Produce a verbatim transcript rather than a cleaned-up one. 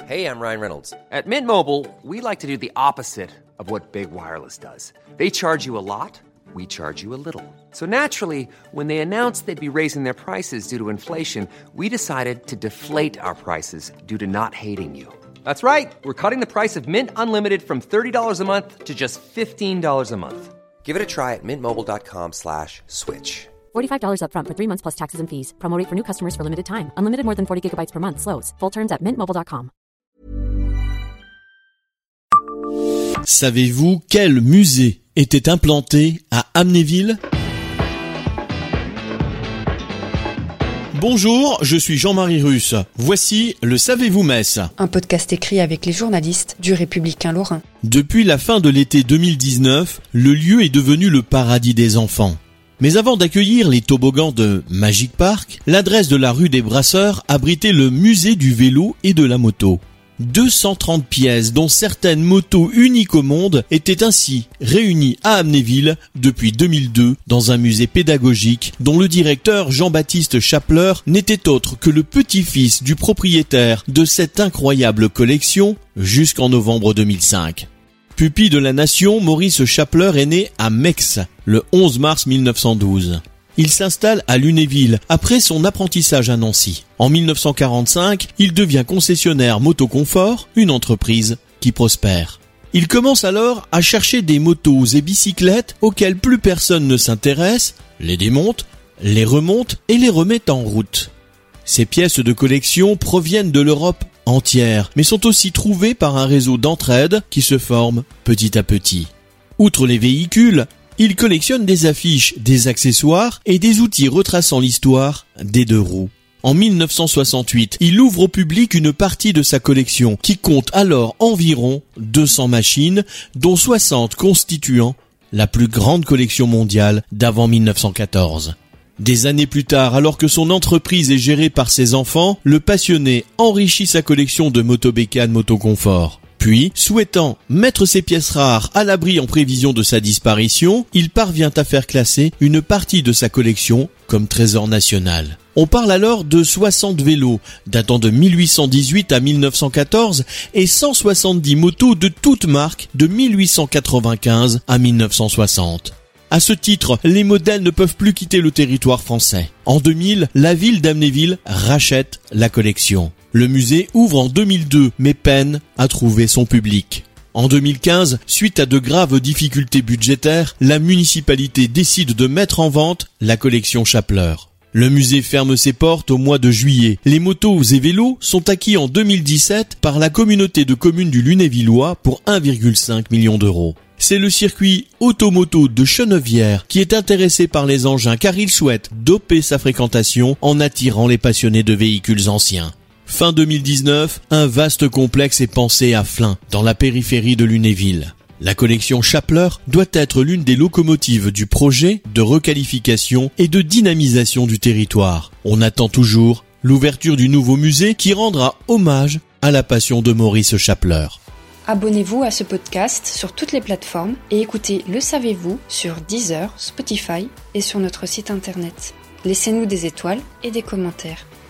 Hey, I'm Ryan Reynolds. At Mint Mobile, we like to do the opposite of what Big Wireless does. They charge you a lot, we charge you a little. So naturally, when they announced they'd be raising their prices due to inflation, we decided to deflate our prices due to not hating you. That's right. We're cutting the price of Mint Unlimited from thirty dollars a month to just fifteen dollars a month. Give it a try at mintmobile.com slash switch. forty-five dollars up front for three months plus taxes and fees. Promo rate for new customers for limited time. Unlimited more than forty gigabytes per month. Slows full terms at mint mobile dot com. Savez-vous quel musée était implanté à Amnéville ? Bonjour, je suis Jean-Marie Russe. Voici le Savez-vous Metz ? Un podcast écrit avec les journalistes du Républicain Lorrain. Depuis la fin de l'été deux mille dix-neuf, le lieu est devenu le paradis des enfants. Mais avant d'accueillir les toboggans de Magic Park, l'adresse de la rue des Brasseurs abritait le musée du vélo et de la moto. deux cent trente pièces, dont certaines motos uniques au monde, étaient ainsi réunies à Amnéville depuis deux mille deux dans un musée pédagogique dont le directeur Jean-Baptiste Chapler n'était autre que le petit-fils du propriétaire de cette incroyable collection jusqu'en novembre deux mille cinq. Pupille de la nation, Maurice Chapler est né à Mex le onze mars mille neuf cent douze. Il s'installe à Lunéville après son apprentissage à Nancy. En mille neuf cent quarante-cinq, il devient concessionnaire Motoconfort, une entreprise qui prospère. Il commence alors à chercher des motos et bicyclettes auxquelles plus personne ne s'intéresse, les démonte, les remonte et les remet en route. Ces pièces de collection proviennent de l'Europe entière, mais sont aussi trouvées par un réseau d'entraide qui se forme petit à petit. Outre les véhicules, il collectionne des affiches, des accessoires et des outils retraçant l'histoire des deux roues. En mille neuf cent soixante-huit, il ouvre au public une partie de sa collection qui compte alors environ deux cents machines, dont soixante constituant la plus grande collection mondiale d'avant mille neuf cent quatorze. Des années plus tard, alors que son entreprise est gérée par ses enfants, le passionné enrichit sa collection de motobécanes Motoconfort. Puis, souhaitant mettre ses pièces rares à l'abri en prévision de sa disparition, il parvient à faire classer une partie de sa collection comme trésor national. On parle alors de soixante vélos datant de mille huit cent dix-huit à mille neuf cent quatorze et cent soixante-dix motos de toutes marques de mille huit cent quatre-vingt-quinze à mille neuf cent soixante. À ce titre, les modèles ne peuvent plus quitter le territoire français. En deux mille, la ville d'Amnéville rachète la collection. Le musée ouvre en deux mille deux, mais peine à trouver son public. En deux mille quinze, suite à de graves difficultés budgétaires, la municipalité décide de mettre en vente la collection Chapler. Le musée ferme ses portes au mois de juillet. Les motos et vélos sont acquis en deux mille dix-sept par la communauté de communes du Lunévillois pour un virgule cinq million d'euros. C'est le circuit automoto de Chenevière qui est intéressé par les engins car il souhaite doper sa fréquentation en attirant les passionnés de véhicules anciens. Fin deux mille dix-neuf, un vaste complexe est pensé à Flins, dans la périphérie de Lunéville. La collection Chapler doit être l'une des locomotives du projet de requalification et de dynamisation du territoire. On attend toujours l'ouverture du nouveau musée qui rendra hommage à la passion de Maurice Chapler. Abonnez-vous à ce podcast sur toutes les plateformes et écoutez Le Savez-vous sur Deezer, Spotify et sur notre site internet. Laissez-nous des étoiles et des commentaires.